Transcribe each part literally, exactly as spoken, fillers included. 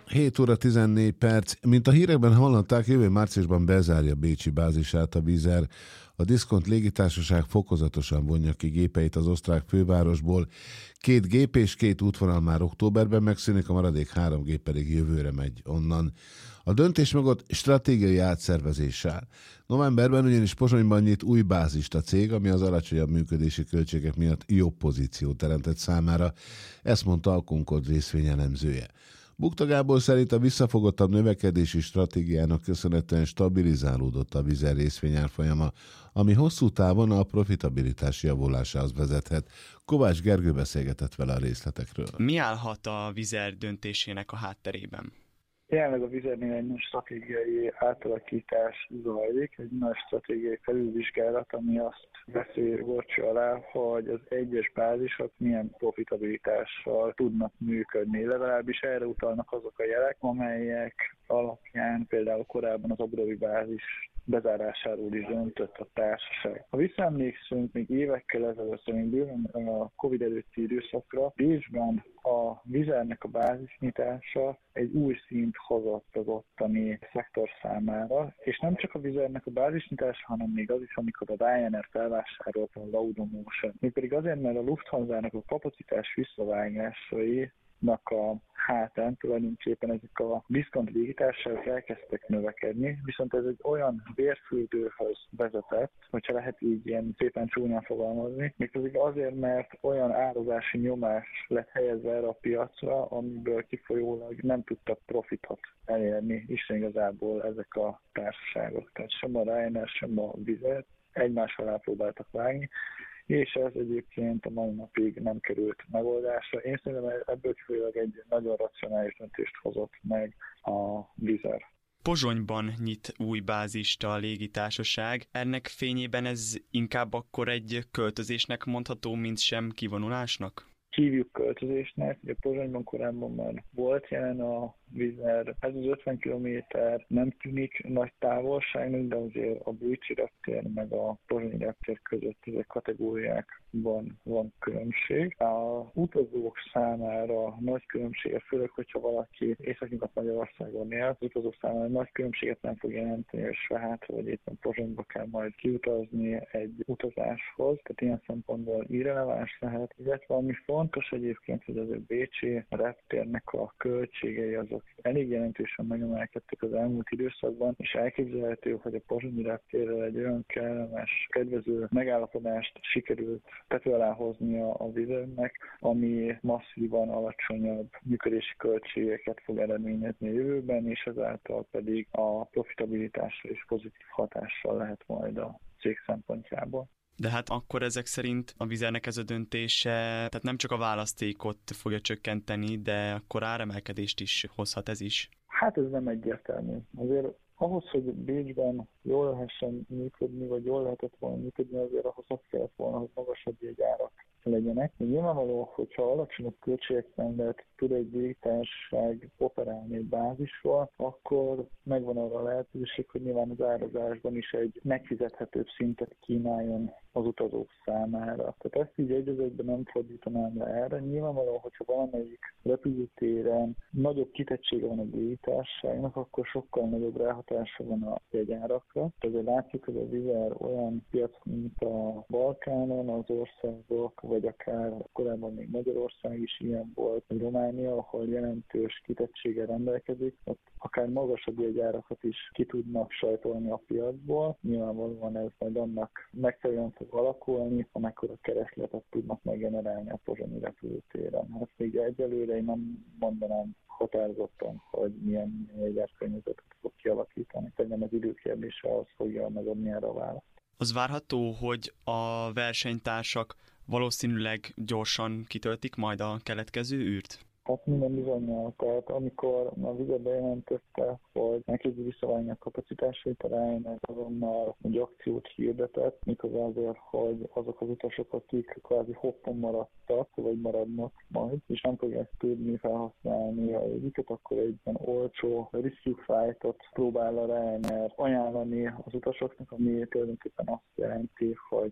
hét óra tizennégy perc. Mint a hírekben hallották, jövő márciusban bezárja bécsi bázisát a Wizz Air. A Diszkont légitársaság fokozatosan vonja ki gépeit az osztrák fővárosból. Két gép és két útvonal már októberben megszűnik, a maradék három gép pedig jövőre megy onnan. A döntés mögött stratégiai átszervezéssel. Novemberben ugyanis Pozsonyban nyit új bázist a cég, ami az alacsonyabb működési költségek miatt jobb pozíciót teremtett számára. Ezt mondta a Concord részvényelemzője. Bukta Gábor szerint a visszafogottabb növekedési stratégiának köszönhetően stabilizálódott a Wizz Air részvényárfolyama, ami hosszú távon a profitabilitás javulásához vezethet. Kovács Gergő beszélgetett vele a részletekről. Mi állhat a Wizz Air döntésének a hátterében? Jelenleg a Wizz Airnél egy nagy stratégiai átalakítás zajlik, egy nagy stratégiai felülvizsgálat, ami azt veszi gorcső alá, hogy az egyes bázisok milyen profitabilitással tudnak működni. Legalábbis erre utalnak azok a jelek, amelyek alapján például korábban az Abrovi bázis bezárásáról is döntött a társaság. Ha visszaemlékszünk még évekkel ezelőtt, szerintem a Covid előtti időszakra, Bécsben a Wizz Airnek a bázisnyitása egy új szint hozott az ottani szektor számára, és nem csak a Wizz Airnek a bázisnyitása, hanem még az is, amikor a Ryanair felvásárolta a Laudamotion. Még pedig azért, mert a Lufthansa-nak a kapacitás visszavágásai a hátán tulajdonképpen ezek a diszkont légitársaságok elkezdtek növekedni, viszont ez egy olyan vérfürdőhöz vezetett, hogyha lehet így ilyen szépen csúnyán fogalmazni, mégpedig azért, mert olyan árazási nyomás lett helyezve erre a piacra, amiből kifolyólag nem tudtak profitot elérni, Isten igazából ezek a társaságok. Tehát sem a Ryanair, sem a Wizz Air egymás alá próbáltak vágni, és ez egyébként a mai napig nem került megoldásra. Én szerintem ebből kifolyólag egy nagyon racionális döntést hozott meg a Wizz Air. Pozsonyban nyit új bázist a légitársaság. Ennek fényében ez inkább akkor egy költözésnek mondható, mint sem kivonulásnak? Hívjuk költözésnek, ugye Pozsonyban korábban már volt jelen a Wizz Air. Ez az ötven kilométer nem tűnik nagy távolságnak, de azért a Bécsi reptér meg a pozsonyi reptér között ezek kategóriákban van különbség. A utazók számára nagy különbség, főleg, hogyha valaki Észak-Nyugat-Magyarországon él, az utazók számára nagy különbséget nem fog jelenteni, és Svájcra vagy éppen Pozsonyba kell majd kiutazni egy utazáshoz, tehát ilyen szempontból irreleváns lehet, illetve ami fontos egyébként, hogy az a bécsi reptérnek a költségei azok elég jelentősen megemelkedtek az elmúlt időszakban, és elképzelhető, hogy a pozsonyi reptérrel egy olyan kellemes, kedvező megállapodást sikerült tető alá hozni a Wizz Airnek, ami masszívan alacsonyabb működési költségeket fog eredményezni a jövőben, és ezáltal pedig a profitabilitásra és pozitív hatással lehet majd a cég szempontjából. De hát akkor ezek szerint a Wizz Airnek ez a döntése, tehát nem csak a választékot fogja csökkenteni, de akkor áremelkedést is hozhat ez is. Hát ez nem egyértelmű. Azért ahhoz, hogy Bécsben jól lehessen működni, vagy jól lehetett volna működni, azért ahhoz azt kellett volna, hogy magasabb jegyárak legyenek. Nyilvánvaló, hogyha alacsonyabb költségek mellett tud egy légitársaság operálni egy bázisról, akkor megvan arra a lehetőség, hogy nyilván az árazásban is egy megfizethetőbb szintet kínáljon az utazók számára. Tehát ezt így egy az egyben nem fordítanám le erre. Nyilvánvaló, hogyha valamelyik repülőtéren nagyobb kitettsége van a légitársaságnak, akkor sokkal nagyobb ráhatása van a jegyárakra. Tehát látjuk, hogy a Wizz Air olyan piac, mint a Balkánon, az országok, vagy akár korábban még Magyarország is ilyen volt, vagy Románia, ahol jelentős kitettséggel rendelkezik, ott akár magasabb jegyárakat is ki tudnak sajtolni a piacból. Nyilvánvalóan ez majd annak megfelelően fog alakulni, amekkora keresletet tudnak meggenerálni a pozsonyi repülőtéren. Hát még egyelőre én nem mondanám határozottan, hogy milyen jegyárkörnyezetet fog kialakítani. Szerintem az időkérdése az fogja megadni erre a választ. Az várható, hogy a versenytársak valószínűleg gyorsan kitöltik majd a keletkező űrt? Hát minden bizonnyal. Tehát amikor a Wizz Air bejelentette, hogy elkezdi visszavágni a kapacitásait, a Ryanair azonnal egy akciót hirdetett, miközben azért, hogy azok az utasok, akik kvázi hoppon maradtak, vagy maradnak majd, és nem fogják tudni felhasználni a jegyüket, akkor egy ilyen olcsó rescue flightot próbál a Ryanair ajánlani az utasoknak, ami tulajdonképpen azt jelenti, hogy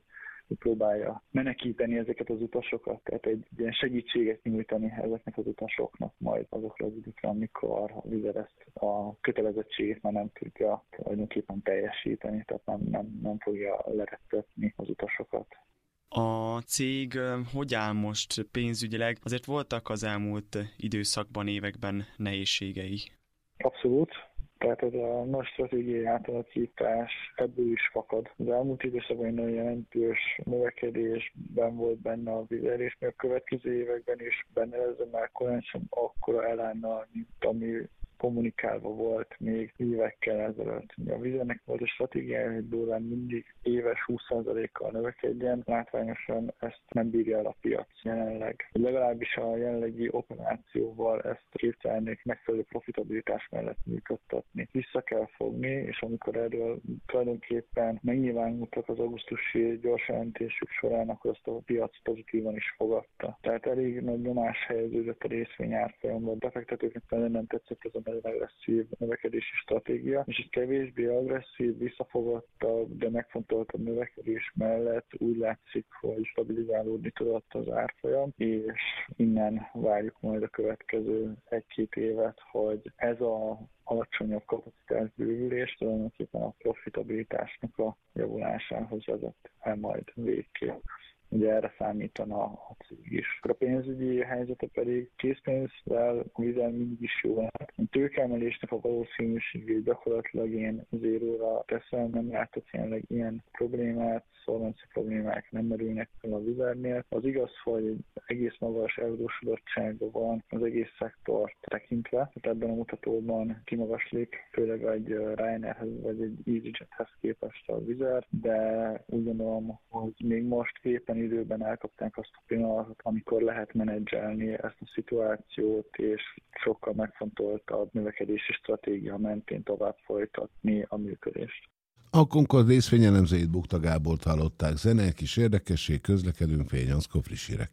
próbálja menekíteni ezeket az utasokat, tehát egy ilyen segítséget nyújtani ezeknek az utasoknak majd azokra az időkre, amikor a Wizz Air ezt a kötelezettségét már nem tudja tulajdonképpen teljesíteni, tehát nem, nem, nem fogja lerettetni az utasokat. A cég hogy áll most pénzügyileg? Azért voltak az elmúlt időszakban, években nehézségei. Abszolút. Tehát ez a nagy stratégiai átalakítás ebből is fakad. Az elmúlt időszakban egy nagyon jelentős növekedésben volt benne a Wizz Air, és még a következő években is benne ez a már korán sem akkora elánnal, mint ami kommunikálva volt még évekkel ezelőtt. A Wizz Airnek volt a stratégiája, hogy durván mindig éves húsz százalékkal növekedjen, látványosan ezt nem bírja el a piac jelenleg. Legalábbis a jelenlegi operációval ezt képzelnék megfelelő profitabilitás mellett működtetni. Vissza kell fogni, és amikor erről tulajdonképpen megnyilvánultak az augusztusi gyors jelentésük során, akkor azt a piac pozitívan is fogadta. Tehát elég nagy nyomás helyeződött a részvényárfolyamban. Befektetőknek nagyon nem tetszett ez a nagyon agresszív növekedési stratégia, és egy kevésbé agresszív, visszafogottabb, de megfontoltabb növekedés mellett úgy látszik, hogy stabilizálódni tudott az árfolyam, és innen várjuk majd a következő egy-két évet, hogy ez a alacsonyabb kapacitás bővülés tulajdonképpen a profitabilitásnak a javulásához vezet el majd végképp. Ugye erre számítana a cég is. A pénzügyi helyzete pedig készpénzzel a Wizz Air mindig is jó lehet. A tőkeemelésnek a valószínűségét gyakorlatilag én zéróra teszem, nem látok jelenleg ilyen problémát, szolvenci problémák nem merülnek fel a Wizz Airnél. Az igaz, hogy egész magas eurósodottsága van az egész szektort tekintve, tehát ebben a mutatóban kimagaslik, főleg egy Ryanairhez vagy egy EasyJethez képest a Wizz Air, de úgy gondolom, hogy még most éppen időben elkapták azt a pillanatot, amikor lehet menedzselni ezt a szituációt, és sokkal megfontoltabb növekedési stratégia mentén tovább folytatni a működést. A Concord részvényelemzőjét Bukta Gábort hallották. Zene, kis érdekesség, közlekedünk, fél nyolckor friss hírek.